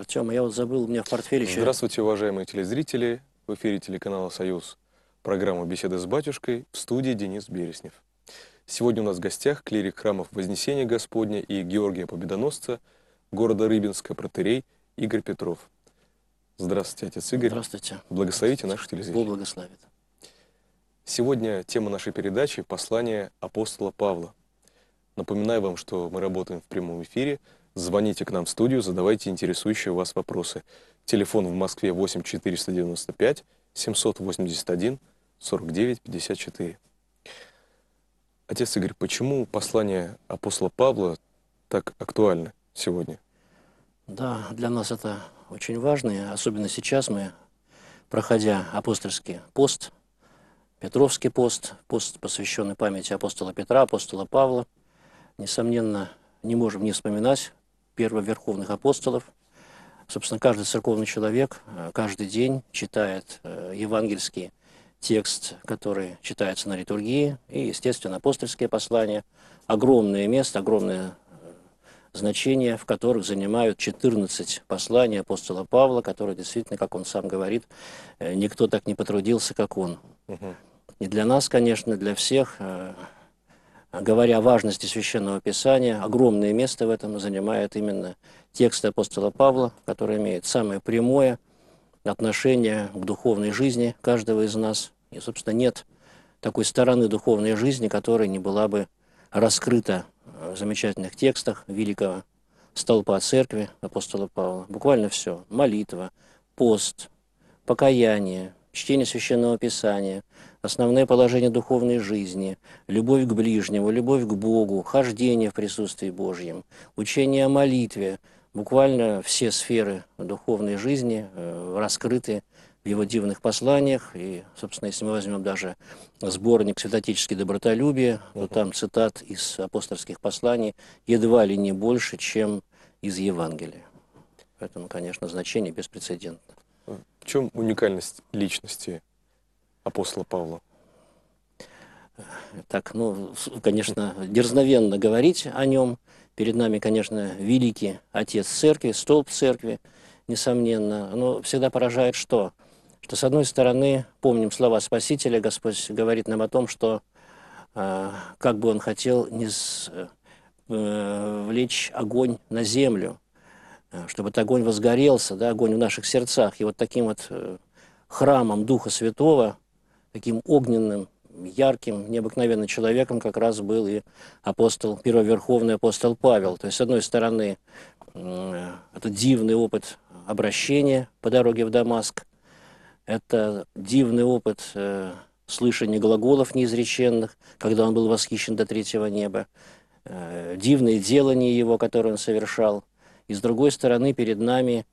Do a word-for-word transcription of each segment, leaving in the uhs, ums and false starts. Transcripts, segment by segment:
Артем, я вот забыл, у меня в портфеле еще... Здравствуйте, уважаемые телезрители. В эфире телеканала «Союз». Программа «Беседы с батюшкой», в студии Денис Береснев. Сегодня у нас в гостях клирик храмов Вознесения Господня и Георгия Победоносца города Рыбинска, протоиерей Игорь Петров. Здравствуйте, отец Игорь. Здравствуйте. Благословите Здравствуйте. наших телезрителей. Бог благословит. Сегодня тема нашей передачи – послание апостола Павла. Напоминаю вам, что мы работаем в прямом эфире. Звоните к нам в студию, задавайте интересующие вас вопросы. Телефон в Москве восемь четыреста девяносто пять семьсот восемьдесят один сорок девять пятьдесят четыре. Отец Игорь, почему послание апостола Павла так актуально сегодня? Да, для нас это очень важно, и особенно сейчас мы, проходя апостольский пост, Петровский пост, пост, посвященный памяти апостола Петра, апостола Павла, несомненно, не можем не вспоминать первоверховных апостолов. Собственно, каждый церковный человек каждый день читает евангельский текст, который читается на литургии, и, естественно, апостольские послания. Огромное место, огромное значение, в которых занимают четырнадцать посланий апостола Павла, которые действительно, как он сам говорит, никто так не потрудился, как он. Угу. И для нас, конечно, для всех, говоря о важности Священного Писания, огромное место в этом занимает именно текст апостола Павла, который имеет самое прямое отношение к духовной жизни каждого из нас. И, собственно, нет такой стороны духовной жизни, которая не была бы раскрыта в замечательных текстах великого столпа церкви апостола Павла. Буквально все. Молитва, пост, покаяние, чтение Священного Писания, основные положения духовной жизни, любовь к ближнему, любовь к Богу, хождение в присутствии Божьем, учение о молитве. Буквально все сферы духовной жизни э, раскрыты в его дивных посланиях. И, собственно, если мы возьмем даже сборник «Святоотеческое добротолюбие», то там цитат из апостольских посланий едва ли не больше, чем из Евангелия. Поэтому, конечно, значение беспрецедентно. В чем уникальность личности апостола Павла? Так, ну, конечно, дерзновенно говорить о нем. Перед нами, конечно, великий отец церкви, столб церкви, несомненно. Но всегда поражает что? Что, с одной стороны, помним слова Спасителя, Господь говорит нам о том, что э, как бы Он хотел не с, э, влечь огонь на землю, чтобы этот огонь возгорелся, да, огонь в наших сердцах. И вот таким вот э, храмом Духа Святого, таким огненным, ярким, необыкновенным человеком как раз был и апостол, первоверховный апостол Павел. То есть, с одной стороны, э, это дивный опыт обращения по дороге в Дамаск, это дивный опыт э, слышания глаголов неизреченных, когда он был восхищен до третьего неба, э, дивные делания его, которые он совершал. И с другой стороны, перед нами,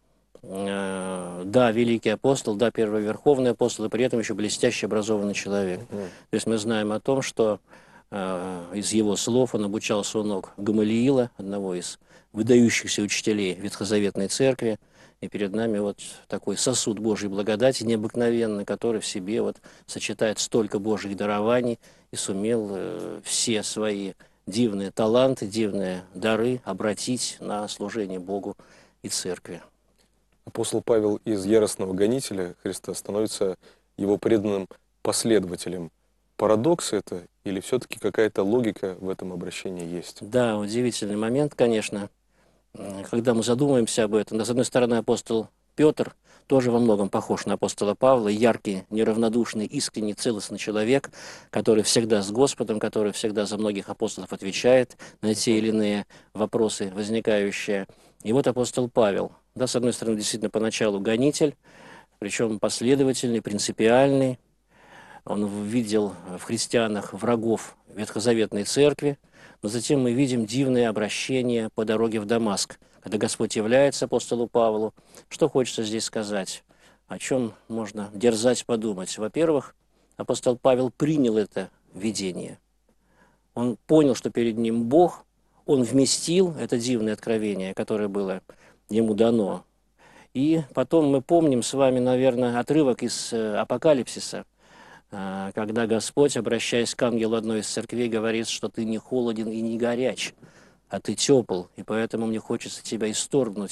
э, да, великий апостол, да, первоверховный апостол, и при этом еще блестяще образованный человек. Mm-hmm. То есть мы знаем о том, что э, из его слов он обучался у ног Гамалиила, одного из выдающихся учителей Ветхозаветной церкви. И перед нами вот такой сосуд Божьей благодати необыкновенный, который в себе вот сочетает столько Божьих дарований и сумел э, все свои дивные таланты, дивные дары обратить на служение Богу и церкви. Апостол Павел из яростного гонителя Христа становится его преданным последователем. Парадокс это или все-таки какая-то логика в этом обращении есть? Да, удивительный момент, конечно, когда мы задумаемся об этом. С одной стороны, апостол Петр тоже во многом похож на апостола Павла, яркий, неравнодушный, искренний, целостный человек, который всегда с Господом, который всегда за многих апостолов отвечает на те или иные вопросы, возникающие. И вот апостол Павел, да, с одной стороны, действительно, поначалу гонитель, причем последовательный, принципиальный. Он видел в христианах врагов Ветхозаветной церкви, но затем мы видим дивное обращение по дороге в Дамаск, когда Господь является апостолу Павлу. Что хочется здесь сказать? О чем можно дерзать подумать? Во-первых, апостол Павел принял это видение. Он понял, что перед ним Бог, он вместил это дивное откровение, которое было ему дано. И потом мы помним с вами, наверное, отрывок из Апокалипсиса, когда Господь, обращаясь к ангелу одной из церквей, говорит, что ты не холоден и не горяч, а ты тепл, и поэтому мне хочется тебя исторгнуть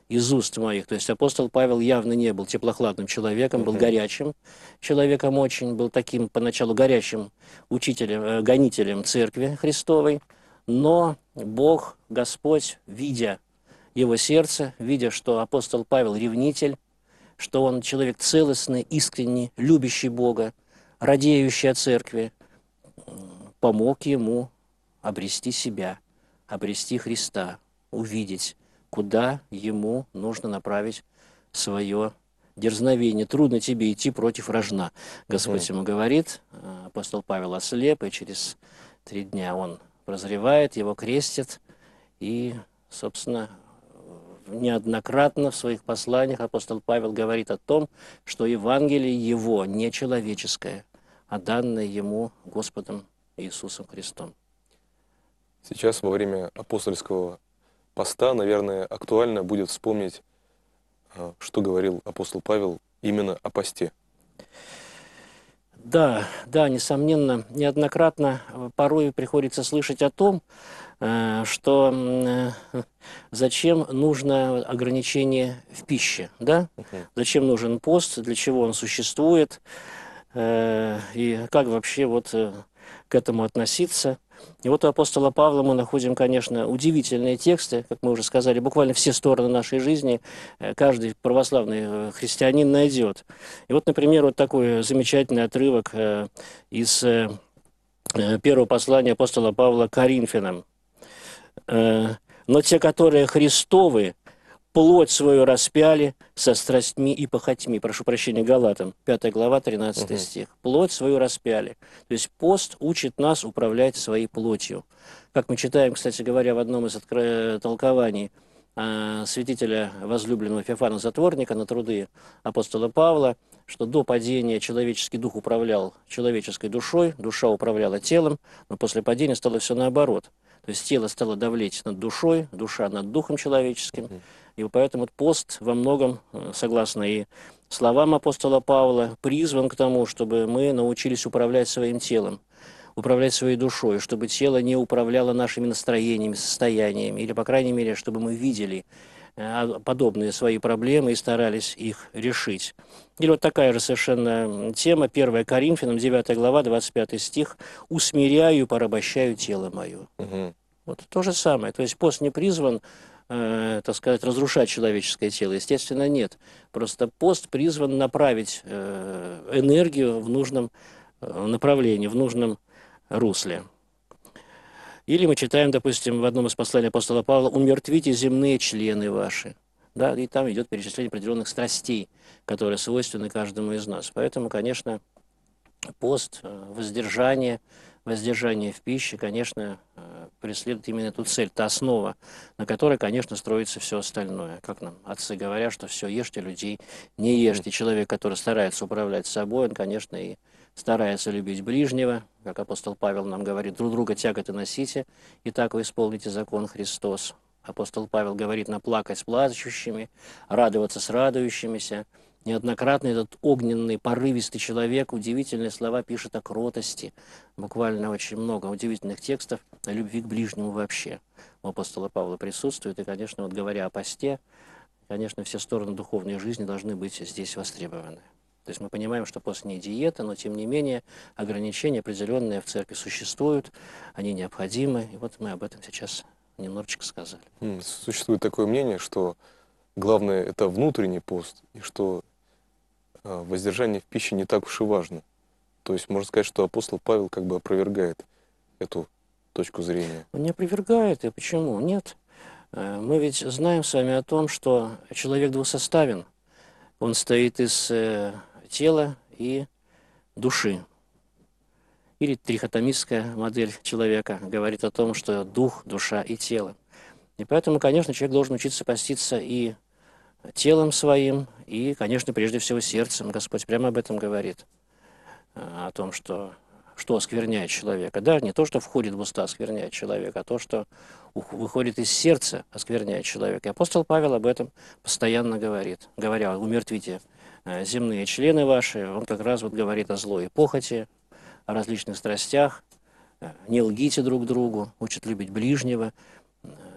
из уст моих. То есть апостол Павел явно не был теплохладным человеком, был горячим человеком очень, был таким поначалу горячим учителем, э, гонителем церкви Христовой, но Бог, Господь, видя его сердце, видя, что апостол Павел ревнитель, что он человек целостный, искренний, любящий Бога, радеющий о церкви, помог ему обрести себя, обрести Христа, увидеть, куда ему нужно направить свое дерзновение. Трудно тебе идти против рожна. Господь mm. ему говорит, апостол Павел ослеп, и через три дня он прозревает, его крестят, и, собственно, неоднократно в своих посланиях апостол Павел говорит о том, что Евангелие его не человеческое, а данное ему Господом Иисусом Христом. Сейчас во время апостольского поста, наверное, актуально будет вспомнить, что говорил апостол Павел именно о посте. Да, да, несомненно, неоднократно порой приходится слышать о том, что зачем нужно ограничение в пище, да? Uh-huh. Зачем нужен пост, для чего он существует, и как вообще вот к этому относиться. И вот у апостола Павла мы находим, конечно, удивительные тексты, как мы уже сказали, буквально все стороны нашей жизни каждый православный христианин найдет. И вот, например, вот такой замечательный отрывок из первого послания апостола Павла к Коринфянам. «Но те, которые Христовы, плоть свою распяли со страстьми и похотьми». Прошу прощения, Галатам, пятая глава, тринадцатый uh-huh. стих. «Плоть свою распяли». То есть пост учит нас управлять своей плотью. Как мы читаем, кстати говоря, в одном из откро... толкований э, святителя возлюбленного Феофана Затворника на труды апостола Павла, что до падения человеческий дух управлял человеческой душой, душа управляла телом, но после падения стало все наоборот. То есть тело стало давлеть над душой, душа над духом человеческим. И поэтому пост во многом, согласно и словам апостола Павла, призван к тому, чтобы мы научились управлять своим телом, управлять своей душой, чтобы тело не управляло нашими настроениями, состояниями, или, по крайней мере, чтобы мы видели подобные свои проблемы и старались их решить. Или вот такая же совершенно тема, первая Коринфянам, девятая глава, двадцать пятый стих, «Усмиряю и порабощаю тело мое». Угу. Вот то же самое. То есть пост не призван, э, так сказать, разрушать человеческое тело. Естественно, нет. Просто пост призван направить э, энергию в нужном направлении, в нужном русле. Или мы читаем, допустим, в одном из посланий апостола Павла, «Умертвите земные члены ваши». Да, и там идет перечисление определенных страстей, которые свойственны каждому из нас. Поэтому, конечно, пост, воздержание, воздержание в пище, конечно, преследует именно эту цель, та основа, на которой, конечно, строится все остальное. Как нам отцы говорят, что все ешьте, людей не ешьте. Человек, который старается управлять собой, он, конечно, и старается любить ближнего, как апостол Павел нам говорит, друг друга тяготы носите, и так вы исполните закон Христос. Апостол Павел говорит, наплакать с плачущими, радоваться с радующимися. Неоднократно этот огненный, порывистый человек удивительные слова пишет о кротости. Буквально очень много удивительных текстов о любви к ближнему вообще. У апостола Павла присутствует. И, конечно, вот говоря о посте, конечно, все стороны духовной жизни должны быть здесь востребованы. То есть мы понимаем, что пост не диета, но, тем не менее, ограничения определенные в церкви существуют, они необходимы. И вот мы об этом сейчас немножечко сказали. Существует такое мнение, что главное – это внутренний пост, и что воздержание в пище не так уж и важно. То есть можно сказать, что апостол Павел как бы опровергает эту точку зрения. Он не опровергает, и почему? Нет. Мы ведь знаем с вами о том, что человек двусоставен. Он стоит из тела и души. Или трихотомистская модель человека говорит о том, что дух, душа и тело. И поэтому, конечно, человек должен учиться поститься и телом своим, и, конечно, прежде всего сердцем. Господь прямо об этом говорит. О том, что, что оскверняет человека. Да, не то, что входит в уста, оскверняет человека, а то, что выходит из сердца, оскверняет человека. И апостол Павел об этом постоянно говорит. Говоря, умертвите земные члены ваши, он как раз вот говорит о злой и похоти, о различных страстях, не лгите друг другу, учат любить ближнего.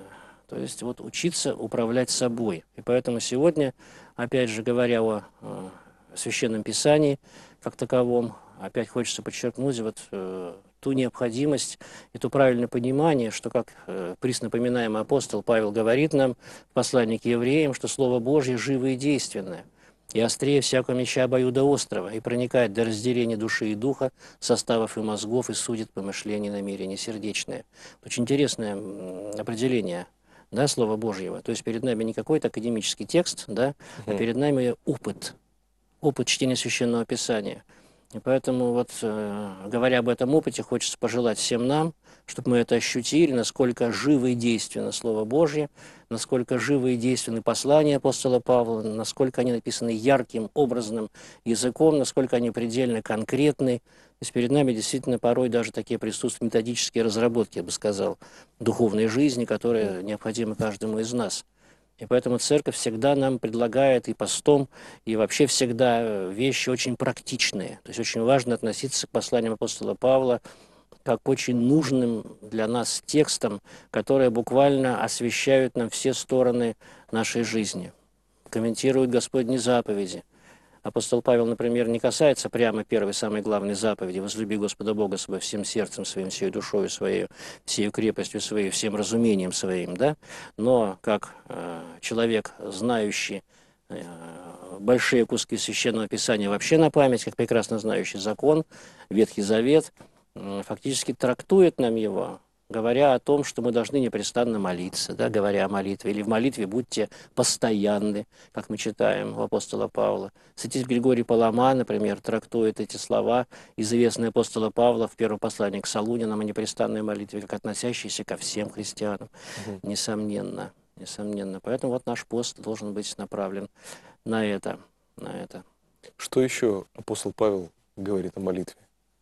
То есть вот учиться управлять собой. И поэтому сегодня, опять же, говоря о э, Священном Писании как таковом, опять хочется подчеркнуть вот э, ту необходимость и то правильное понимание, что, как э, приснапоминаемый апостол Павел говорит нам в послании к евреям, что Слово Божье живо и действенное, и острее всякого меча обоюдоострого, и проникает до разделения души и духа, составов и мозгов, и судит помышления и намерения сердечные. Очень интересное определение, да, Слова Божьего. То есть перед нами не какой-то академический текст, да, а перед нами опыт, опыт чтения Священного Писания. И поэтому, вот, э, говоря об этом опыте, хочется пожелать всем нам, чтобы мы это ощутили, насколько живо и действенно Слово Божье, насколько живо и действенны послания апостола Павла, насколько они написаны ярким, образным языком, насколько они предельно конкретны. То есть перед нами действительно порой даже такие присутствуют методические разработки, я бы сказал, духовной жизни, которые необходимы каждому из нас. И поэтому церковь всегда нам предлагает и постом, и вообще всегда вещи очень практичные. То есть очень важно относиться к посланиям апостола Павла как очень нужным для нас текстам, которые буквально освещают нам все стороны нашей жизни, комментируют Господни заповеди. Апостол Павел, например, не касается прямо первой, самой главной заповеди: «Возлюби Господа Бога своего всем сердцем своим, всей душою своей, всей крепостью своей, всем разумением своим», да? Но как э, человек, знающий э, большие куски Священного Писания вообще на память, как прекрасно знающий закон, Ветхий Завет, э, фактически трактует нам его, говоря о том, что мы должны непрестанно молиться, да, говоря о молитве, или в молитве будьте постоянны, как мы читаем у апостола Павла. Святитель Григорий Палама, например, трактует эти слова, известные апостола Павла в первом послании к Солунянам о непрестанной молитве, как относящиеся ко всем христианам, угу. несомненно, несомненно. Поэтому вот наш пост должен быть направлен на это, на это. Что еще апостол Павел говорит о молитве?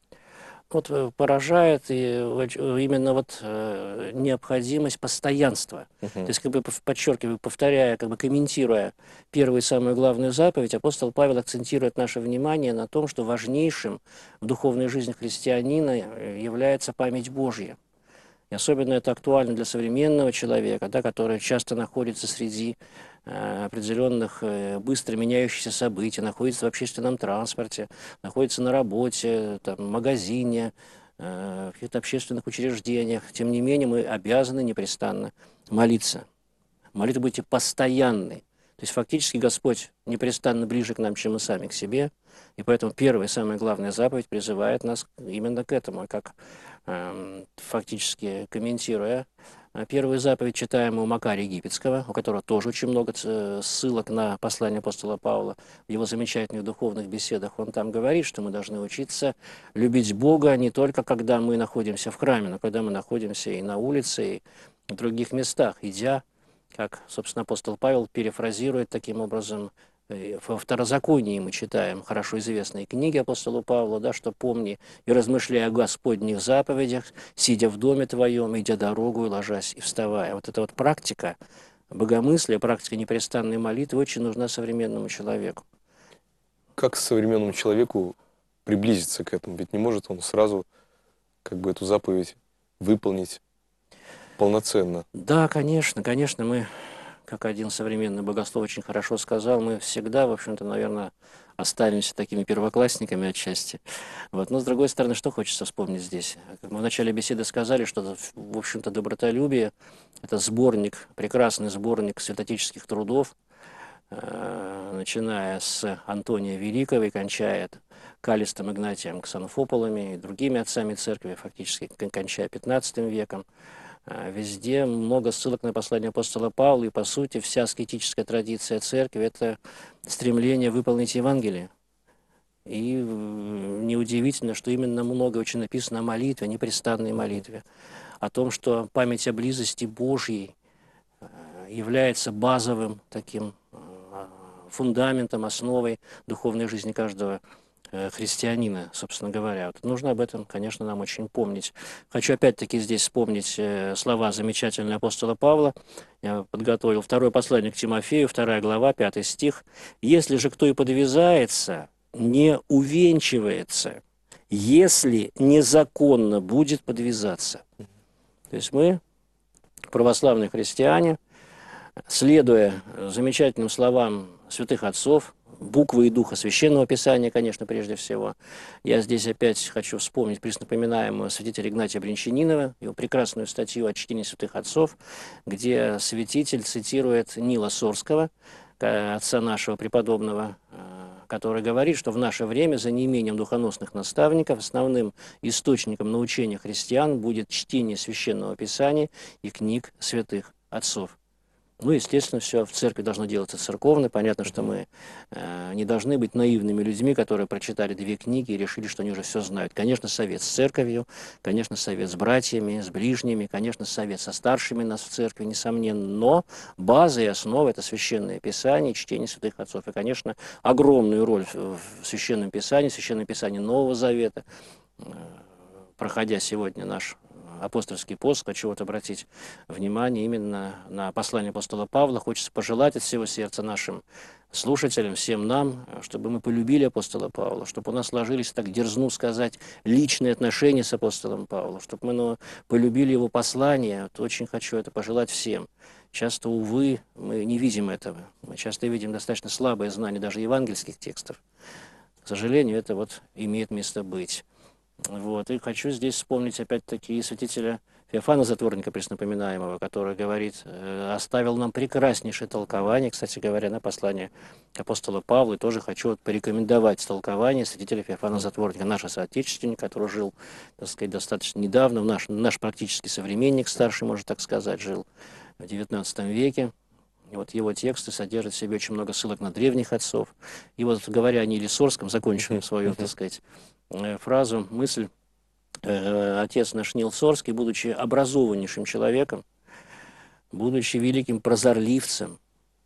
Вот поражает и именно вот э, необходимость постоянства. Uh-huh. То есть, как бы подчеркиваю, повторяя, как бы комментируя первую и самую главную заповедь, апостол Павел акцентирует наше внимание на том, что важнейшим в духовной жизни христианина является память Божья. И особенно это актуально для современного человека, да, который часто находится среди э, определенных э, быстро меняющихся событий, находится в общественном транспорте, находится на работе, там, в магазине, э, в каких-то общественных учреждениях. Тем не менее, мы обязаны непрестанно молиться. Молитва будьте постоянной. То есть фактически Господь непрестанно ближе к нам, чем мы сами к себе. И поэтому первая и самая главная заповедь призывает нас именно к этому, как э, фактически комментируя первую заповедь, читаем у Макария Египетского, у которого тоже очень много ссылок на послание апостола Павла. В его замечательных духовных беседах он там говорит, что мы должны учиться любить Бога не только когда мы находимся в храме, но когда мы находимся и на улице, и в других местах, идя, как, собственно, апостол Павел перефразирует таким образом. Во Второзаконии мы читаем хорошо известные книги апостола Павла, да, что «помни и размышляй о Господних заповедях, сидя в доме твоем, идя дорогу, и ложась и вставая». Вот эта вот практика богомыслия, практика непрестанной молитвы очень нужна современному человеку. Как современному человеку приблизиться к этому? Ведь не может он сразу как бы эту заповедь выполнить полноценно. Да, конечно, конечно, мы... Как один современный богослов очень хорошо сказал, мы всегда, в общем-то, наверное, останемся такими первоклассниками отчасти. Вот. Но, с другой стороны, что хочется вспомнить здесь? Как мы в начале беседы сказали, что, в общем-то, добротолюбие – это сборник, прекрасный сборник святотеческих трудов, э, начиная с Антония Великого и кончая Калистом Игнатием Ксенофополами и другими отцами церкви, фактически кончая пятнадцатым веком. Везде много ссылок на послание апостола Павла, и, по сути, вся аскетическая традиция церкви – это стремление выполнить Евангелие. И неудивительно, что именно много очень написано о молитве, о непрестанной молитве, о том, что память о близости Божьей является базовым таким фундаментом, основой духовной жизни каждого христианина, собственно говоря. Вот нужно об этом, конечно, нам очень помнить. Хочу опять-таки здесь вспомнить слова замечательного апостола Павла. Я подготовил второе послание к Тимофею, вторая глава, пятый стих. «Если же кто и подвязается, не увенчивается, если незаконно будет подвязаться». То есть мы православные христиане, следуя замечательным словам святых отцов, буквы и духа Священного Писания, конечно, прежде всего. Я здесь опять хочу вспомнить преснопоминаемого святителя Игнатия Брянчанинова, его прекрасную статью о чтении святых отцов, где святитель цитирует Нила Сорского, отца нашего преподобного, который говорит, что в наше время за неимением духоносных наставников основным источником научения христиан будет чтение Священного Писания и книг святых отцов. Ну, естественно, все в церкви должно делаться церковно. Понятно, что мы э, не должны быть наивными людьми, которые прочитали две книги и решили, что они уже все знают. Конечно, совет с церковью, конечно, совет с братьями, с ближними, конечно, совет со старшими нас в церкви, несомненно. Но база и основа – это Священное Писание, чтение святых отцов. И, конечно, огромную роль в Священном Писании, Священном Писании Нового Завета, э, проходя сегодня наш апостольский пост, хочу вот обратить внимание именно на послание апостола Павла. Хочется пожелать от всего сердца нашим слушателям, всем нам, чтобы мы полюбили апостола Павла, чтобы у нас сложились, так дерзну сказать, личные отношения с апостолом Павлом, чтобы мы ну, полюбили его послание. Вот очень хочу это пожелать всем. Часто, увы, мы не видим этого. Мы часто видим достаточно слабое знание даже евангельских текстов. К сожалению, это вот имеет место быть. Вот. И хочу здесь вспомнить опять-таки святителя Феофана Затворника, преснопоминаемого, который говорит, э, оставил нам прекраснейшее толкование, кстати говоря, на послание апостола Павла. И тоже хочу вот порекомендовать толкование святителя Феофана Затворника, нашего соотечественника, который жил, так сказать, достаточно недавно, наш, наш практически современник, старший, можно так сказать, жил в девятнадцатом веке. И вот его тексты содержат в себе очень много ссылок на древних отцов. И вот, говоря о Ниле Сорском, закончим свою, так сказать, фразу, мысль. Отец наш Нил Сорский, будучи образованнейшим человеком, будучи великим прозорливцем,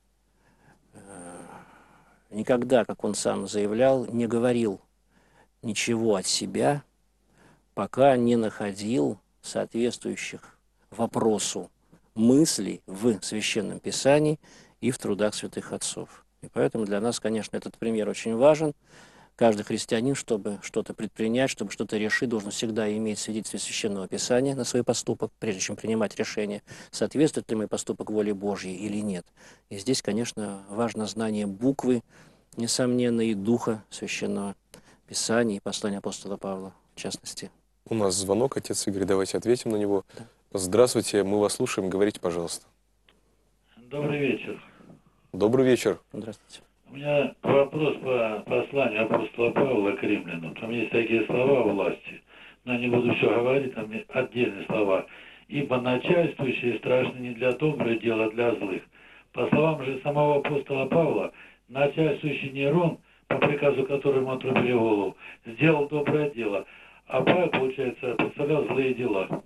никогда, как он сам заявлял, не говорил ничего от себя, пока не находил соответствующих вопросу мыслей в Священном Писании и в трудах святых отцов. И поэтому для нас, конечно, этот пример очень важен. Каждый христианин, чтобы что-то предпринять, чтобы что-то решить, должен всегда иметь свидетельство Священного Писания на свой поступок, прежде чем принимать решение, соответствует ли мой поступок воле Божьей или нет. И здесь, конечно, важно знание буквы, несомненно, и духа Священного Писания и послания апостола Павла, в частности. У нас звонок, отец Игорь, давайте ответим на него. Да. Здравствуйте, мы вас слушаем, говорите, пожалуйста. Добрый вечер. Добрый вечер. Здравствуйте. У меня вопрос по посланию апостола Павла к римлянам. Там есть такие слова о власти, но я не буду все говорить, там отдельные слова. «Ибо начальствующие страшны не для добрых дел, а для злых». По словам же самого апостола Павла, начальствующий Нерон, по приказу которому отрубили голову, сделал доброе дело, а Павел, получается, представлял злые дела.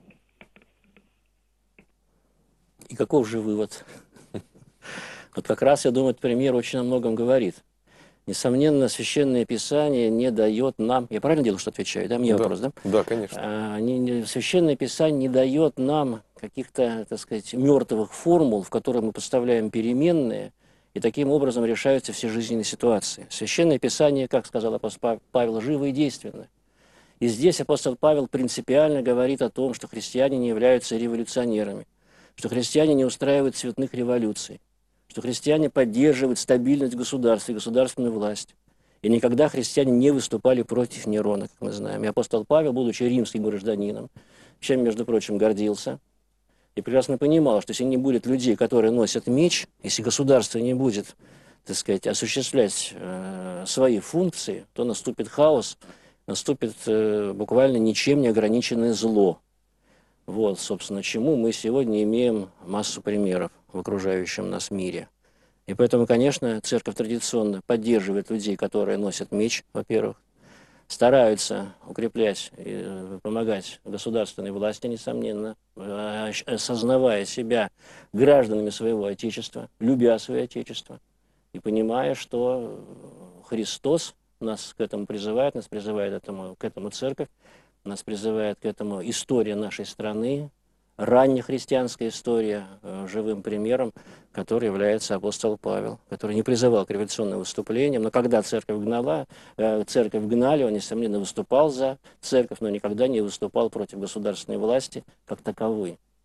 И каков же вывод? Вот как раз, я думаю, этот пример очень о многом говорит. Несомненно, Священное Писание не дает нам... Я правильно делаю, что отвечаю? Да, мне да. вопрос, да? Да, конечно. А, не, не, Священное Писание не дает нам каких-то, так сказать, мертвых формул, в которые мы поставляем переменные, и таким образом решаются все жизненные ситуации. Священное Писание, как сказал апостол Павел, живо и действенно. И здесь апостол Павел принципиально говорит о том, что христиане не являются революционерами, что христиане не устраивают цветных революций, что христиане поддерживают стабильность государства и государственную власть. И никогда христиане не выступали против Нерона, как мы знаем. И апостол Павел, будучи римским гражданином, чем, между прочим, гордился, и прекрасно понимал, что если не будет людей, которые носят меч, если государство не будет, так сказать, осуществлять э, свои функции, то наступит хаос, наступит э, буквально ничем не ограниченное зло. Вот, собственно, чему мы сегодня имеем массу примеров в окружающем нас мире. И поэтому, конечно, церковь традиционно поддерживает людей, которые носят меч, во-первых, стараются укреплять и помогать государственной власти, несомненно, осознавая себя гражданами своего Отечества, любя свое Отечество, и понимая, что Христос нас к этому призывает, нас призывает этому, к этому церковь, нас призывает к этому история нашей страны, раннехристианская история, живым примером, который является апостол Павел, который не призывал к революционным выступлениям, но когда церковь гнала, церковь гнали, он, несомненно, выступал за церковь, но никогда не выступал против государственной власти как таковой.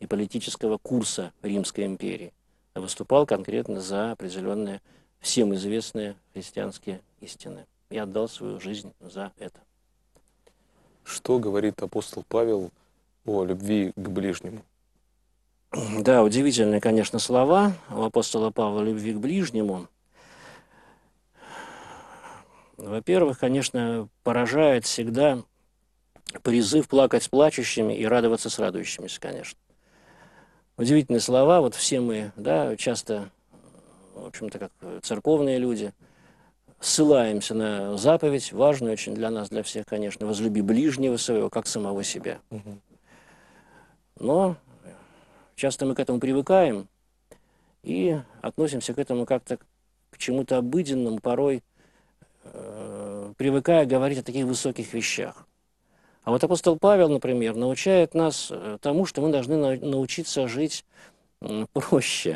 и политического курса Римской империи, а выступал конкретно за определенные, всем известные христианские истины. И отдал свою жизнь за это. Что говорит апостол Павел о любви к ближнему? Да, удивительные, конечно, слова у апостола Павла любви к ближнему. Во-первых, конечно, поражает всегда призыв плакать с плачущими и радоваться с радующимися, конечно. Удивительные слова, вот все мы, да, часто, в общем-то, как церковные люди, ссылаемся на заповедь, важную очень для нас, для всех, конечно, возлюби ближнего своего, как самого себя. Угу. Но часто мы к этому привыкаем и относимся к этому как-то к чему-то обыденному, порой э, привыкая говорить о таких высоких вещах. А вот апостол Павел, например, научает нас тому, что мы должны научиться жить проще,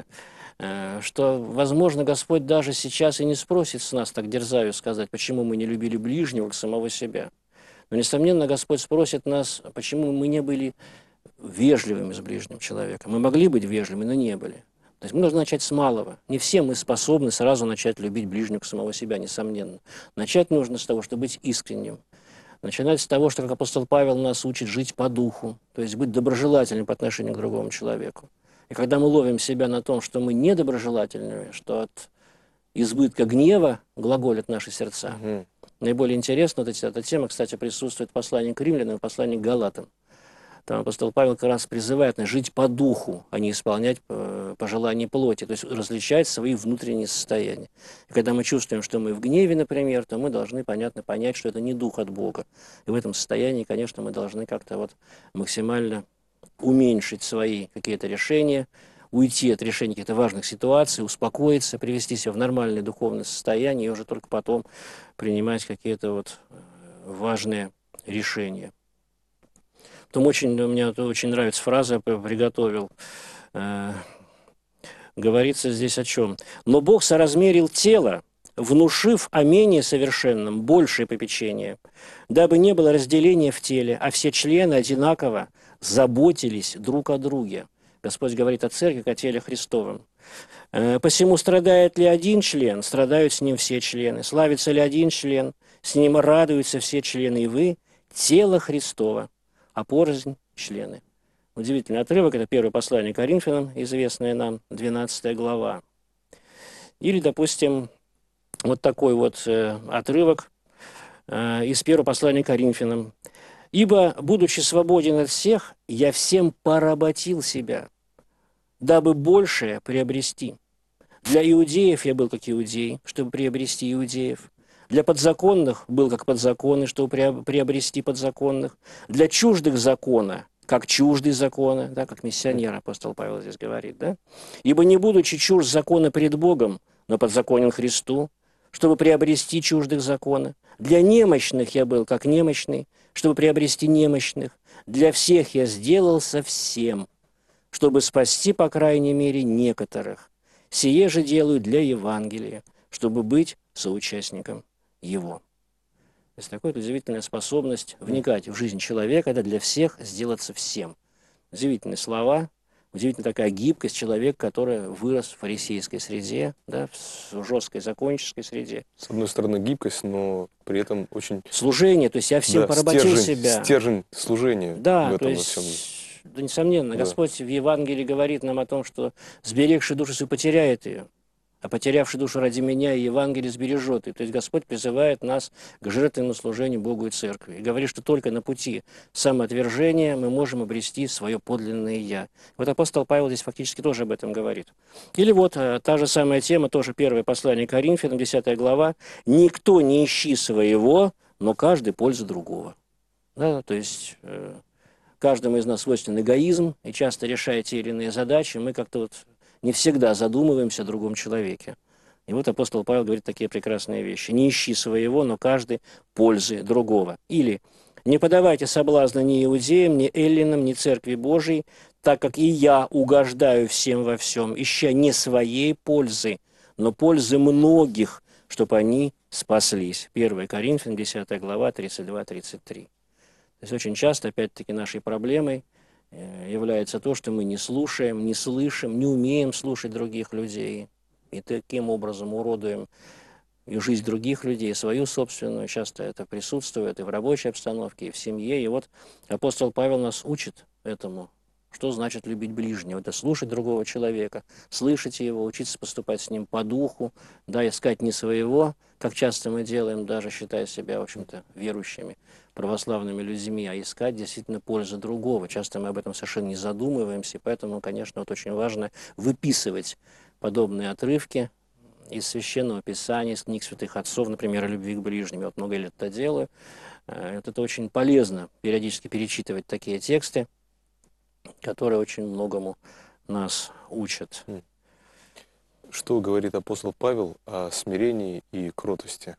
что, возможно, Господь даже сейчас и не спросит с нас, так дерзаю сказать, почему мы не любили ближнего, как самого себя. Но, несомненно, Господь спросит нас, почему мы не были вежливыми с ближним человеком. Мы могли быть вежливыми, но не были. То есть мы должны начать с малого. Не все мы способны сразу начать любить ближнего, как самого себя, несомненно. Начать нужно с того, чтобы быть искренним. Начинать с того, что, как апостол Павел нас учит жить по духу, то есть быть доброжелательным по отношению к другому человеку. И когда мы ловим себя на том, что мы недоброжелательны, что от избытка гнева глаголят наши сердца. Угу. Наиболее интересно, вот эта тема, кстати, присутствует в послании к римлянам и в послании к галатам. Там апостол Павел как раз призывает нас жить по духу, а не исполнять пожелания плоти, то есть различать свои внутренние состояния. И когда мы чувствуем, что мы в гневе, например, то мы должны, понятно, понять, что это не дух от Бога. И в этом состоянии, конечно, мы должны как-то вот максимально уменьшить свои какие-то решения, уйти от решения каких-то важных ситуаций, успокоиться, привести себя в нормальное духовное состояние и уже только потом принимать какие-то вот важные решения. Потом очень, мне очень нравится фраза, я приготовил. Э, говорится здесь о чем? «Но Бог соразмерил тело, внушив о менее совершенном большее попечение, дабы не было разделения в теле, а все члены одинаково заботились друг о друге». Господь говорит о церкви, как о теле Христовом. «Э, «Посему страдает ли один член, страдают с ним все члены. Славится ли один член, с ним радуются все члены. И вы – тело Христово, а порознь члены». Удивительный отрывок, это первое послание к Коринфянам, известное нам, двенадцатая глава. Или, допустим, вот такой вот э, отрывок э, из первого послания к Коринфянам. «Ибо, будучи свободен от всех, я всем поработил себя, дабы большее приобрести. Для иудеев я был как иудей, чтобы приобрести иудеев. Для подзаконных был как подзаконный, чтобы приобрести подзаконных. Для чуждых закона, как чуждый закона», да, как миссионер апостол Павел здесь говорит, да? «Ибо не будучи чужд закона пред Богом, но подзаконен Христу, чтобы приобрести чуждых закона. Для немощных я был как немощный, чтобы приобрести немощных. Для всех я сделался всем, чтобы спасти, по крайней мере, некоторых. Сие же делаю для Евангелия, чтобы быть соучастником его». То есть такая удивительная способность вникать в жизнь человека, это для всех сделаться всем. Удивительные слова, удивительная такая гибкость человека, который вырос в фарисейской среде, да, в жесткой законнической среде. С одной стороны гибкость, но при этом очень... Служение, то есть я всем да, поработил стержень, себя. Стержень служения да, в этом то есть, во всем. Да, несомненно, да. Господь в Евангелии говорит нам о том, что сберегший душу свою потеряет ее, а потерявший душу ради меня и Евангелие сбережет ее. То есть Господь призывает нас к жертвенному служению Богу и Церкви. И говорит, что только на пути самоотвержения мы можем обрести свое подлинное «Я». Вот апостол Павел здесь фактически тоже об этом говорит. Или вот та же самая тема, тоже первое послание к Коринфянам, десятая глава. «Никто не ищи своего, но каждый пользу другого». Да, то есть э, каждому из нас свойственен эгоизм, и часто решая те или иные задачи, мы как-то вот не всегда задумываемся о другом человеке. И вот апостол Павел говорит такие прекрасные вещи. «Не ищи своего, но каждый пользы другого». Или «Не подавайте соблазна ни иудеям, ни эллинам, ни церкви Божией, так как и я угождаю всем во всем, ища не своей пользы, но пользы многих, чтобы они спаслись». первое Коринфянам, десятая глава, тридцать два тридцать три. То есть очень часто, опять-таки, нашей проблемой является то, что мы не слушаем, не слышим, не умеем слушать других людей. И таким образом уродуем и жизнь других людей, и свою собственную. Часто это присутствует и в рабочей обстановке, и в семье. И вот апостол Павел нас учит этому. Что значит любить ближнего? Это слушать другого человека, слышать его, учиться поступать с ним по духу, да, искать не своего, как часто мы делаем, даже считая себя, в общем-то, верующими, православными людьми, а искать действительно пользу другого. Часто мы об этом совершенно не задумываемся, поэтому, конечно, вот очень важно выписывать подобные отрывки из Священного Писания, из книг святых отцов, например, о любви к ближним. Я вот много лет это делаю. Вот это очень полезно, периодически перечитывать такие тексты, которые очень многому нас учат. Что говорит апостол Павел о смирении и кротости?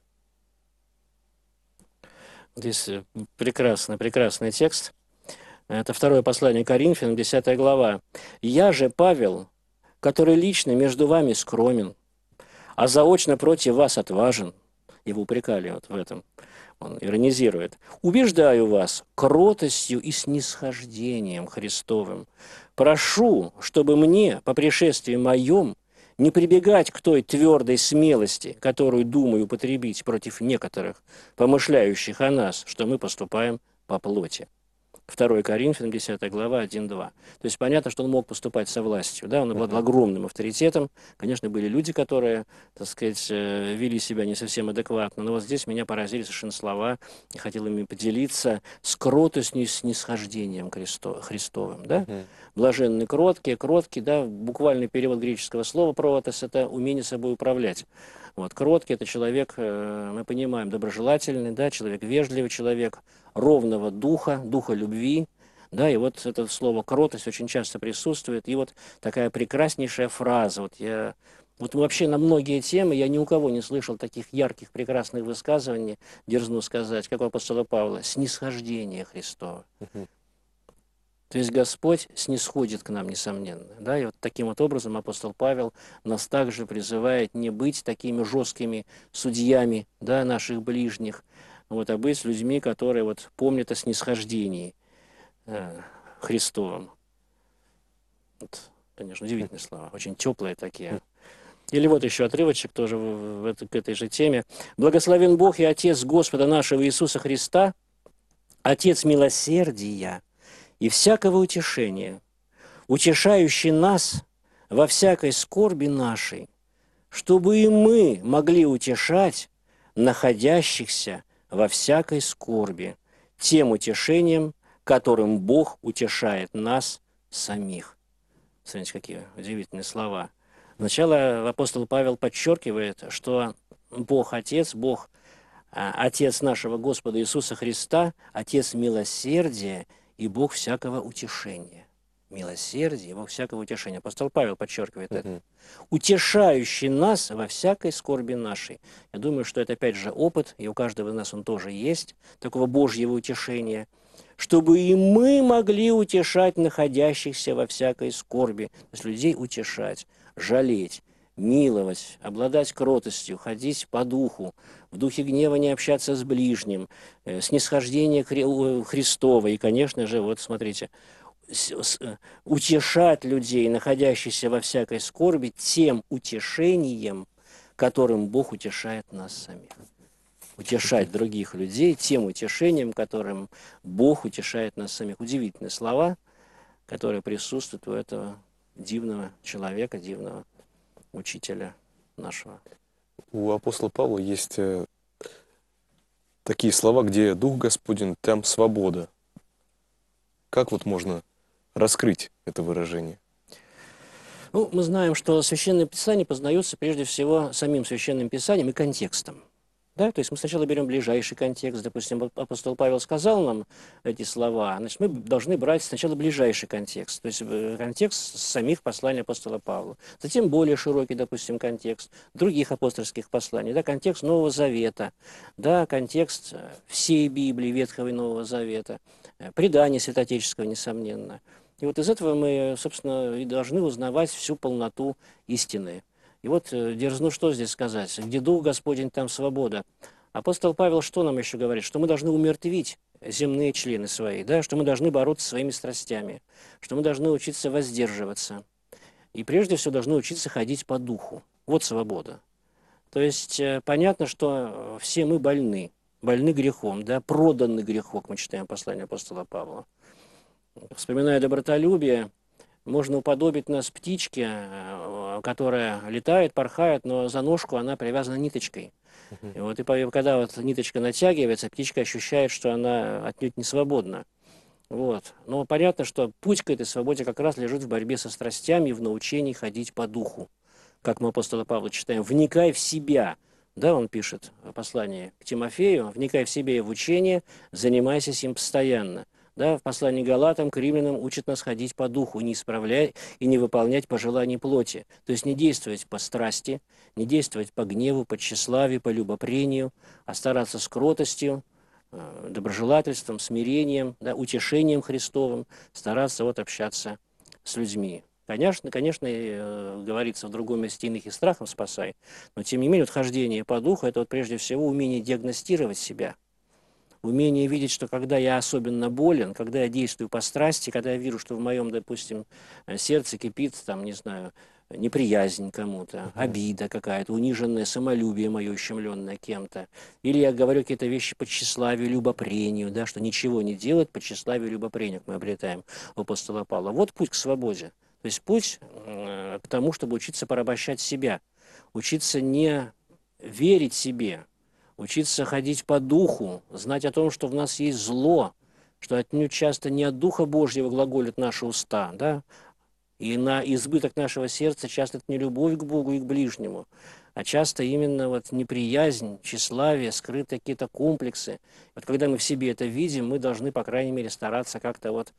Здесь прекрасный, прекрасный текст. Это второе послание Коринфянам, десятая глава. «Я же, Павел, который лично между вами скромен, а заочно против вас отважен». Его упрекали вот в этом. Он иронизирует. «Убеждаю вас кротостью и снисхождением Христовым. Прошу, чтобы мне, по пришествии моем, не прибегать к той твердой смелости, которую думаю употребить против некоторых, помышляющих о нас, что мы поступаем по плоти». второе Коринфянам, десятая глава, один-два. То есть понятно, что он мог поступать со властью. Да? Он обладал огромным авторитетом. Конечно, были люди, которые, так сказать, вели себя не совсем адекватно. Но вот здесь меня поразили совершенно слова. Я хотел ими поделиться с кротостью и снисхождением Христовым. Да? Uh-huh. Блаженны кроткие, кроткие, да, буквальный перевод греческого слова «протос» — это умение собой управлять. Вот, кроткий — это человек, мы понимаем, доброжелательный, да, человек вежливый, человек ровного духа, духа любви, да, и вот это слово «кротость» очень часто присутствует, и вот такая прекраснейшая фраза, вот я, вот вообще на многие темы я ни у кого не слышал таких ярких, прекрасных высказываний, дерзну сказать, как у апостола Павла, снисхождение Христова. То есть Господь снисходит к нам, несомненно. Да? И вот таким вот образом апостол Павел нас также призывает не быть такими жесткими судьями, да, наших ближних, вот, а быть людьми, которые вот помнят о снисхождении э, Христовом. Вот, конечно, удивительные слова, очень теплые такие. Или вот еще отрывочек тоже в, в, в, к этой же теме. «Благословен Бог и Отец Господа нашего Иисуса Христа, Отец милосердия и всякого утешения, утешающий нас во всякой скорби нашей, чтобы и мы могли утешать находящихся во всякой скорби тем утешением, которым Бог утешает нас самих». Смотрите, какие удивительные слова. Сначала апостол Павел подчеркивает, что Бог Отец, Бог Отец нашего Господа Иисуса Христа, Отец милосердия и Бог всякого утешения. Милосердие и Бог всякого утешения. Апостол Павел подчеркивает uh-huh. это. Утешающий нас во всякой скорби нашей. Я думаю, что это опять же опыт, и у каждого из нас он тоже есть, такого Божьего утешения, чтобы и мы могли утешать находящихся во всякой скорби. То есть людей утешать, жалеть, миловать, обладать кротостью, ходить по духу, в духе гнева не общаться с ближним, э, снисхождение Хри- Христова. И, конечно же, вот смотрите, утешать людей, находящихся во всякой скорби, тем утешением, которым Бог утешает нас самих. Утешать других людей тем утешением, которым Бог утешает нас самих. Удивительные слова, которые присутствуют у этого дивного человека, дивного учителя нашего. У апостола Павла есть э, такие слова, где Дух Господень, там свобода. Как вот можно раскрыть это выражение? Ну, мы знаем, что Священное Писание познается прежде всего самим Священным Писанием и контекстом. Да? То есть мы сначала берем ближайший контекст. Допустим, апостол Павел сказал нам эти слова, значит, мы должны брать сначала ближайший контекст, то есть контекст самих посланий апостола Павла. Затем более широкий, допустим, контекст других апостольских посланий, да? Контекст Нового Завета, да? Контекст всей Библии, Ветхого и Нового Завета, предания святоотеческого, несомненно. И вот из этого мы, собственно, и должны узнавать всю полноту истины. И вот дерзну что здесь сказать? Где Дух Господень, там свобода. Апостол Павел что нам еще говорит? Что мы должны умертвить земные члены свои, да, что мы должны бороться со своими страстями, что мы должны учиться воздерживаться. И прежде всего должны учиться ходить по духу. Вот свобода. То есть э, понятно, что все мы больны, больны грехом, да, проданы грехом, мы читаем послание апостола Павла. Вспоминая добротолюбие, можно уподобить нас птичке, э, которая летает, порхает, но за ножку она привязана ниточкой. И вот и по- когда вот ниточка натягивается, птичка ощущает, что она отнюдь не свободна. Вот. Но понятно, что путь к этой свободе как раз лежит в борьбе со страстями и в научении ходить по духу. Как мы апостола Павла читаем, «Вникай в себя». Да, он пишет в послании к Тимофею, «Вникай в себя и в учение, занимайся сим постоянно». Да, в послании к Галатам, к римлянам учит нас ходить по духу, не исправлять и не выполнять пожеланий плоти. То есть не действовать по страсти, не действовать по гневу, по тщеславию, по любопрению, а стараться с кротостью, э, доброжелательством, смирением, да, утешением Христовым, стараться вот общаться с людьми. Конечно, конечно, э, говорится в другом месте, иных и страхом спасай, но тем не менее вот хождение по духу – это вот прежде всего умение диагностировать себя, умение видеть, что когда я особенно болен, когда я действую по страсти, когда я вижу, что в моем, допустим, сердце кипит, там, не знаю, неприязнь кому-то, обида какая-то, униженное самолюбие мое, ущемленное кем-то. Или я говорю какие-то вещи по тщеславию, любопрению, да, что ничего не делать по тщеславию, любопрению, мы обретаем у апостола Павла. Вот путь к свободе. То есть путь э, к тому, чтобы учиться порабощать себя, учиться не верить себе, учиться ходить по духу, знать о том, что в нас есть зло, что отнюдь часто не от Духа Божьего глаголят наши уста, да, и на избыток нашего сердца часто это не любовь к Богу и к ближнему, а часто именно вот неприязнь, тщеславие, скрытые какие-то комплексы. Вот когда мы в себе это видим, мы должны, по крайней мере, стараться как-то вот...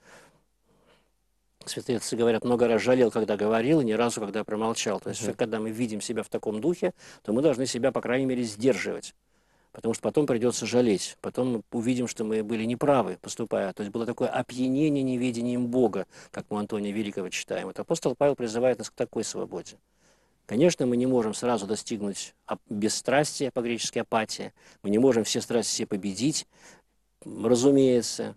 Святые отцы говорят, много раз жалел, когда говорил, и ни разу, когда промолчал. То есть, uh-huh. когда мы видим себя в таком духе, то мы должны себя, по крайней мере, сдерживать. Потому что потом придется жалеть. Потом мы увидим, что мы были неправы, поступая. То есть было такое опьянение неведением Бога, как мы у Антония Великого читаем. Вот апостол Павел призывает нас к такой свободе. Конечно, мы не можем сразу достигнуть бесстрастия, по-гречески апатия. Мы не можем все страсти себе победить, разумеется.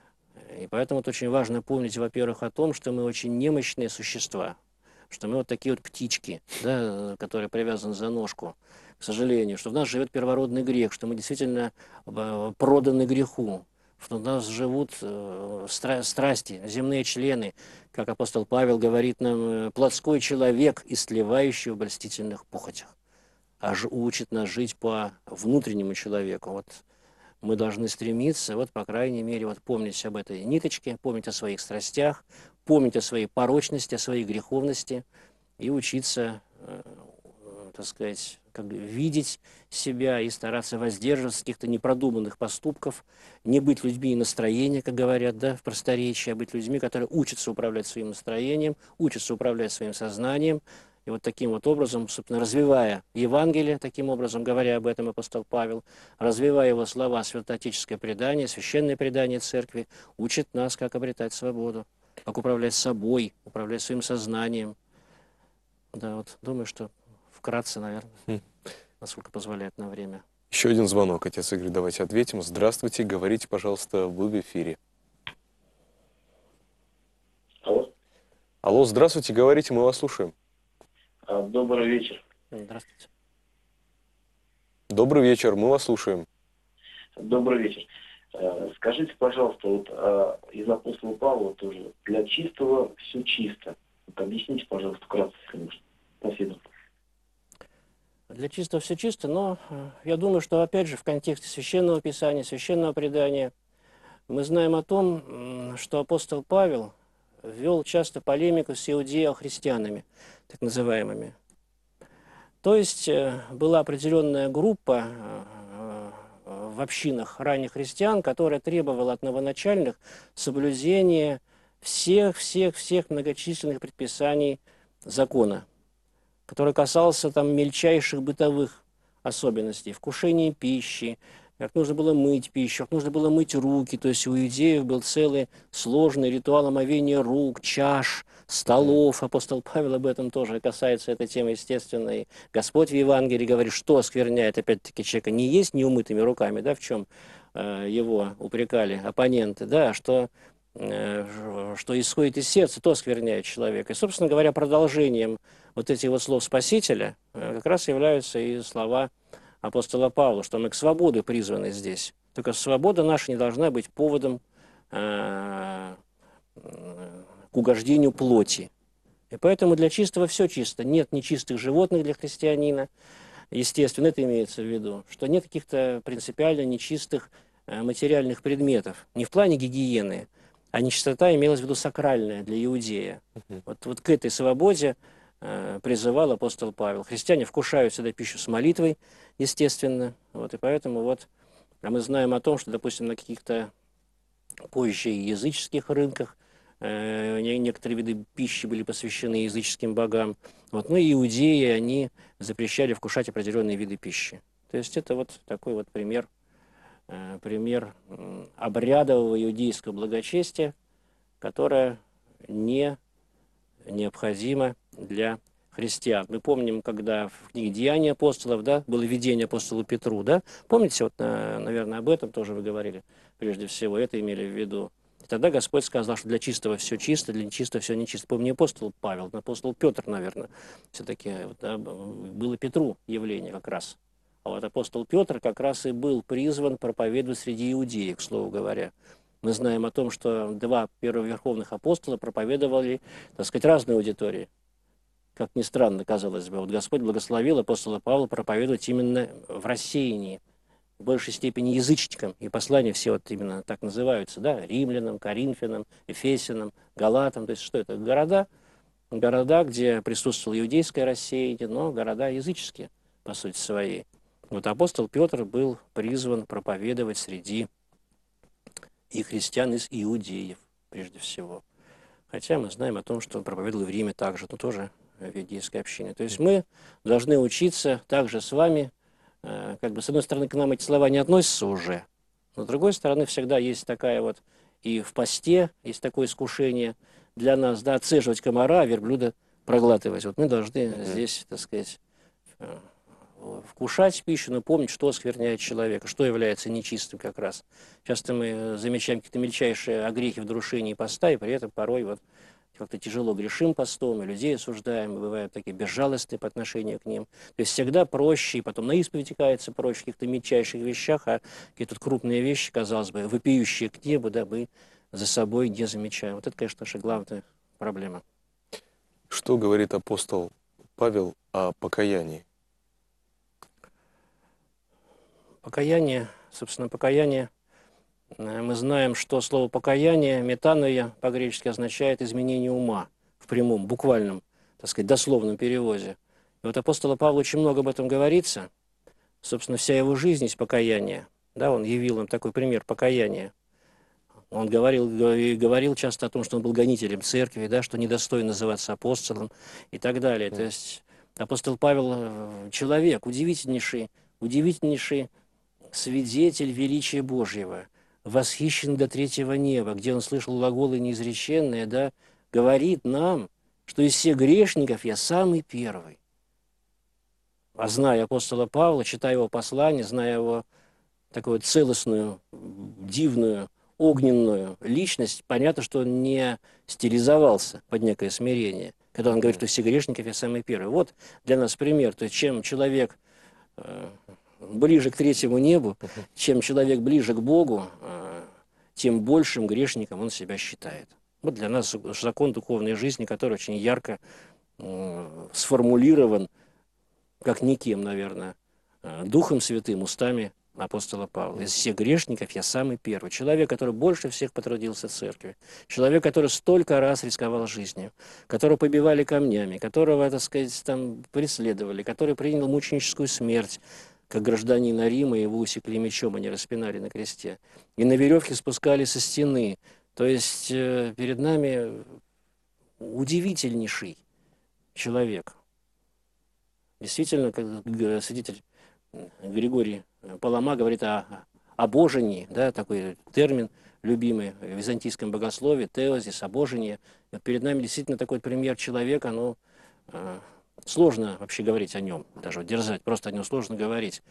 И поэтому вот очень важно помнить, во-первых, о том, что мы очень немощные существа, что мы вот такие вот птички, да, которые привязаны за ножку, к сожалению, что в нас живет первородный грех, что мы действительно проданы греху, что в нас живут э, стра- страсти, земные члены, как апостол Павел говорит нам, плотской человек, истлевающий в обольстительных похотях, а ж- учит нас жить по внутреннему человеку. Вот мы должны стремиться, вот, по крайней мере, вот, помнить об этой ниточке, помнить о своих страстях, помнить о своей порочности, о своей греховности и учиться, э, э, так сказать, как бы видеть себя и стараться воздерживаться от каких-то непродуманных поступков, не быть людьми настроения, как говорят, да, в просторечии, а быть людьми, которые учатся управлять своим настроением, учатся управлять своим сознанием. И вот таким вот образом, собственно, развивая Евангелие, таким образом, говоря об этом апостол Павел, развивая его слова, святоотеческое предание, священное предание церкви, учит нас, как обретать свободу, как управлять собой, управлять своим сознанием. Да, вот думаю, что вкратце, наверное, насколько позволяет нам время. Еще один звонок, отец Игорь, давайте ответим. Здравствуйте, говорите, пожалуйста, вы в эфире. Алло. Алло, здравствуйте, говорите, мы вас слушаем. Добрый вечер. Здравствуйте. Добрый вечер, мы вас слушаем. Добрый вечер. Скажите, пожалуйста, вот из апостола Павла тоже, для чистого все чисто. Вот объясните, пожалуйста, вкратце, если можно. Спасибо. Для чистого все чисто, но я думаю, что, опять же, в контексте Священного Писания, Священного предания, мы знаем о том, что апостол Павел вел часто полемику с иудео-христианами, так называемыми. То есть была определенная группа в общинах ранних христиан, которая требовала от новоначальных соблюдения всех-всех-всех многочисленных предписаний закона, который касался там мельчайших бытовых особенностей, вкушения пищи, как нужно было мыть пищу, как нужно было мыть руки. То есть у иудеев был целый сложный ритуал омовения рук, чаш, столов. Апостол Павел об этом тоже касается этой темы, естественно. И Господь в Евангелии говорит, что оскверняет, опять-таки, человека не есть неумытыми руками, да, в чем э, его упрекали оппоненты, да, что, э, что исходит из сердца, то оскверняет человека. И, собственно говоря, продолжением вот этих вот слов Спасителя э, как раз являются и слова апостола Павла, что мы к свободе призваны здесь. Только свобода наша не должна быть поводом э, к угождению плоти. И поэтому для чистого все чисто. Нет нечистых животных для христианина. Естественно, это имеется в виду, что нет каких-то принципиально нечистых э, материальных предметов. Не в плане гигиены, а нечистота имелась в виду сакральная для иудея. Uh-huh. Вот, вот к этой свободе э, призывал апостол Павел. Христиане вкушают всегда пищу с молитвой, естественно. Вот, и поэтому вот, а мы знаем о том, что, допустим, на каких-то позже языческих рынках некоторые виды пищи были посвящены языческим богам. Вот. Ну и иудеи, они запрещали вкушать определенные виды пищи. То есть это вот такой вот пример, пример обрядового иудейского благочестия, которое не необходимо для христиан. Мы помним, когда в книге «Деяния апостолов», да, было видение апостолу Петру, да? Помните, вот, наверное, об этом тоже вы говорили прежде всего, это имели в виду. И тогда Господь сказал, что для чистого все чисто, для нечистого все нечисто. Помню, не апостол Павел, но апостол Петр, наверное, все-таки да, было Петру явление как раз. А вот апостол Петр как раз и был призван проповедовать среди иудеев, к слову говоря. Мы знаем о том, что два первоверховных апостола проповедовали, так сказать, разные аудитории. Как ни странно, казалось бы, вот Господь благословил апостола Павла проповедовать именно в рассеянии, в большей степени язычникам, и послания все вот именно так называются, да, римлянам, коринфянам, эфесянам, галатам, то есть что это? Города, города, где присутствовало иудейское рассеяние, но города языческие, по сути своей. Вот апостол Петр был призван проповедовать среди и христиан из иудеев, прежде всего. Хотя мы знаем о том, что он проповедовал в Риме также, но тоже в иудейской общине. То есть мы должны учиться также с вами, как бы, с одной стороны, к нам эти слова не относятся уже, но с другой стороны, всегда есть такая вот, и в посте есть такое искушение для нас, да, отцеживать комара, а верблюда проглатывать. Вот мы должны mm-hmm. здесь, так сказать, вкушать пищу, но помнить, что оскверняет человека, что является нечистым как раз. Часто мы замечаем какие-то мельчайшие огрехи в нарушении поста, и при этом порой вот как-то тяжело грешим постом, и людей осуждаем, и бывают такие безжалостные по отношению к ним. То есть всегда проще, и потом на исповедь кается проще в каких-то мельчайших вещах, а какие-то крупные вещи, казалось бы, вопиющие к небу, да, мы за собой не замечаем. Вот это, конечно, наша главная проблема. Что говорит апостол Павел о покаянии? Покаяние, собственно, покаяние. Мы знаем, что слово «покаяние», метаноя, по-гречески означает изменение ума в прямом, буквальном, так сказать, дословном переводе. И вот апостола Павла очень много об этом говорится. Собственно, вся его жизнь есть покаяние. Да, он явил нам такой пример покаяния. Он говорил, говорил часто о том, что он был гонителем церкви, да, что недостоин называться апостолом и так далее. То есть апостол Павел человек, удивительнейший, удивительнейший свидетель величия Божьего, восхищен до третьего неба, где он слышал глаголы неизреченные, да, говорит нам, что из всех грешников я самый первый. А зная апостола Павла, читая его послание, зная его такую целостную, дивную, огненную личность, понятно, что он не стилизовался под некое смирение, когда он говорит, что из всех грешников я самый первый. Вот для нас пример. То есть чем человек э, ближе к третьему небу, чем человек ближе к Богу, тем большим грешником он себя считает. Вот для нас закон духовной жизни, который очень ярко сформулирован, как никем, наверное, Духом Святым, устами апостола Павла. Из всех грешников я самый первый. Человек, который больше всех потрудился в церкви. Человек, который столько раз рисковал жизнью, которого побивали камнями, которого, так сказать, там преследовали, который принял мученическую смерть, как гражданина Рима, его усекли мечом, они распинали на кресте. И на веревке спускали со стены. То есть э, перед нами удивительнейший человек. Действительно, как свидетель Григорий Палама говорит о обожении, да, такой термин любимый в византийском богословии, теозис, обожение. Вот перед нами действительно такой пример человека, ну, э, сложно вообще говорить о нем, даже вот дерзать, просто о нем сложно говорить.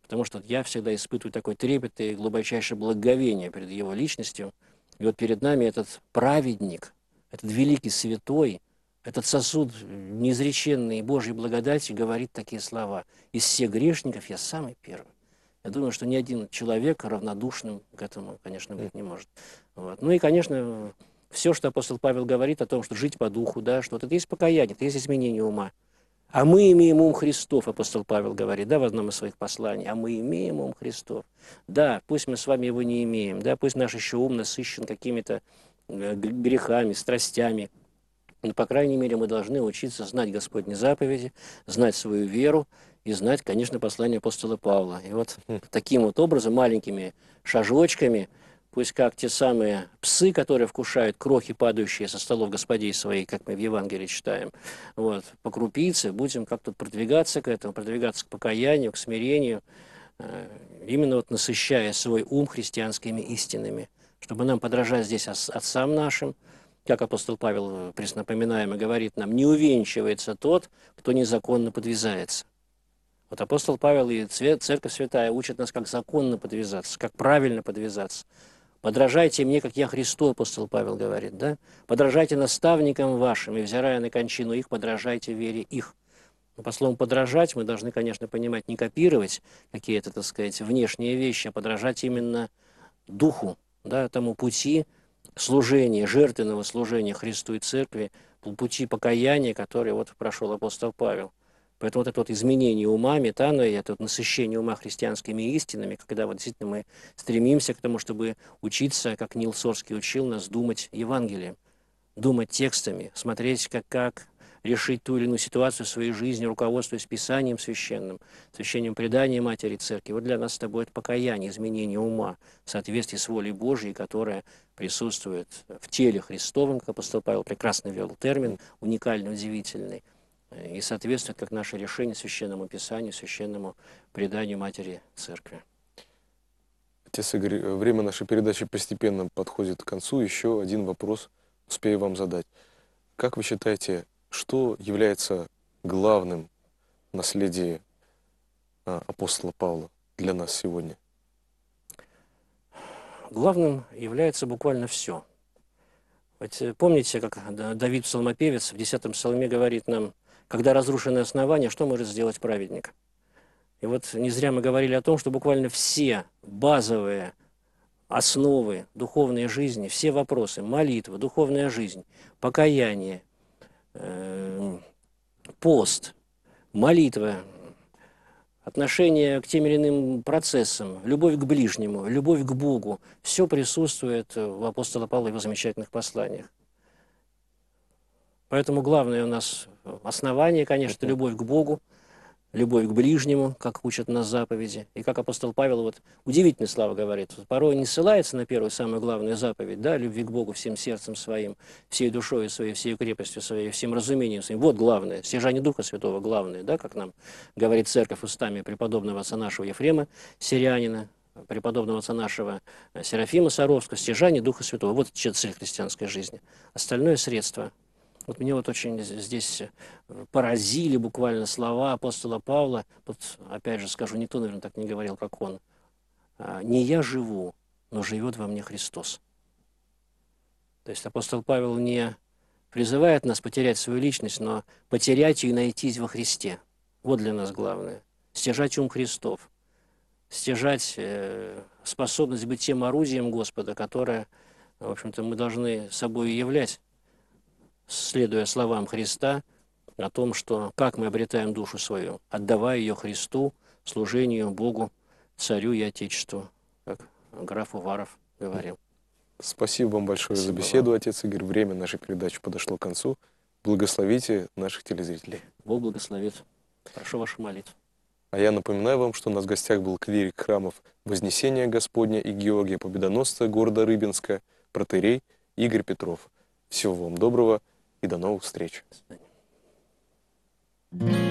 потому что я всегда испытываю такой трепет и глубочайшее благоговение перед его личностью. И вот перед нами этот праведник, этот великий святой, этот сосуд неизреченной Божьей благодати говорит такие слова: «Из всех грешников я самый первый». Я думаю, что ни один человек равнодушным к этому, конечно, быть не может. Вот. Ну и, конечно, все, что апостол Павел говорит о том, что жить по духу, да, что это есть покаяние, это есть изменение ума. А мы имеем ум Христов, апостол Павел говорит, да, в одном из своих посланий. А мы имеем ум Христов. Да, пусть мы с вами его не имеем, да, пусть наш еще ум насыщен какими-то грехами, страстями. Но, по крайней мере, мы должны учиться знать Господни заповеди, знать свою веру и знать, конечно, послание апостола Павла. И вот таким вот образом, маленькими шажочками, пусть как те самые псы, которые вкушают крохи, падающие со столов господей своих, как мы в Евангелии читаем, вот, по крупице будем как-то продвигаться к этому, продвигаться к покаянию, к смирению, именно вот насыщая свой ум христианскими истинами, чтобы нам подражать здесь отцам нашим. Как апостол Павел, напоминаем, и говорит нам: не увенчивается тот, кто незаконно подвязается. Вот апостол Павел и Церковь Святая учат нас, как законно подвязаться, как правильно подвязаться. «Подражайте мне, как я Христу», апостол Павел говорит, да? «Подражайте наставникам вашим, и, взирая на кончину их, подражайте вере их». Но по слову «подражать» мы должны, конечно, понимать, не копировать какие-то, так сказать, внешние вещи, а подражать именно духу, да, тому пути служения, жертвенного служения Христу и Церкви, пути покаяния, который вот прошел апостол Павел. Поэтому вот это вот изменение ума, метаноя, это вот насыщение ума христианскими истинами, когда вот действительно мы стремимся к тому, чтобы учиться, как Нил Сорский учил нас, думать Евангелием, думать текстами, смотреть, как, как решить ту или иную ситуацию в своей жизни, руководствуясь Писанием священным, священным преданием Матери Церкви. Вот для нас с тобой это покаяние, изменение ума в соответствии с волей Божьей, которая присутствует в теле Христовом, как апостол Павел прекрасно ввел термин, уникальный, удивительный, и соответствует как наше решение Священному Писанию, священному преданию Матери Церкви. Отец Игорь, время нашей передачи постепенно подходит к концу. Еще один вопрос успею вам задать. Как вы считаете, что является главным в наследии а, апостола Павла для нас сегодня? Главным является буквально все. Вот помните, как Давид Псалмопевец в десятом псалме говорит нам: когда разрушены основания, что может сделать праведник? И вот не зря мы говорили о том, что буквально все базовые основы духовной жизни, все вопросы, молитва, духовная жизнь, покаяние, э, пост, молитва, отношение к тем или иным процессам, любовь к ближнему, любовь к Богу, все присутствует в апостола Павла и его замечательных посланиях. Поэтому главное у нас основание, конечно, это любовь к Богу, любовь к ближнему, как учат нас заповеди. И как апостол Павел вот удивительные слова говорит, порой не ссылается на первую, самую главную заповедь, да, любви к Богу всем сердцем своим, всей душой своей, всей крепостью своей, всем разумением своим. Вот главное, стяжание Духа Святого главное, да, как нам говорит Церковь устами преподобного отца нашего Ефрема Сирианина, преподобного отца нашего Серафима Саровского, стяжание Духа Святого. Вот цель христианской жизни. Остальное средство. Вот меня вот очень здесь поразили буквально слова апостола Павла. Вот опять же скажу, никто, наверное, так не говорил, как он. «Не я живу, но живет во мне Христос». То есть апостол Павел не призывает нас потерять свою личность, но потерять ее и найтись во Христе. Вот для нас главное. Стяжать ум Христов. Стяжать способность быть тем орудием Господа, которое, в общем-то, мы должны собой являть, следуя словам Христа о том, что как мы обретаем душу свою, отдавая ее Христу, служению Богу, Царю и Отечеству, как граф Уваров говорил. Спасибо вам большое Спасибо за беседу, вам. Отец Игорь. Время нашей передачи подошло к концу. Благословите наших телезрителей. Бог благословит. Прошу вашу молитву. А я напоминаю вам, что у нас в гостях был клирик храмов Вознесения Господня и Георгия Победоносца города Рыбинска, протоиерей Игорь Петров. Всего вам доброго и до новых встреч. До свидания.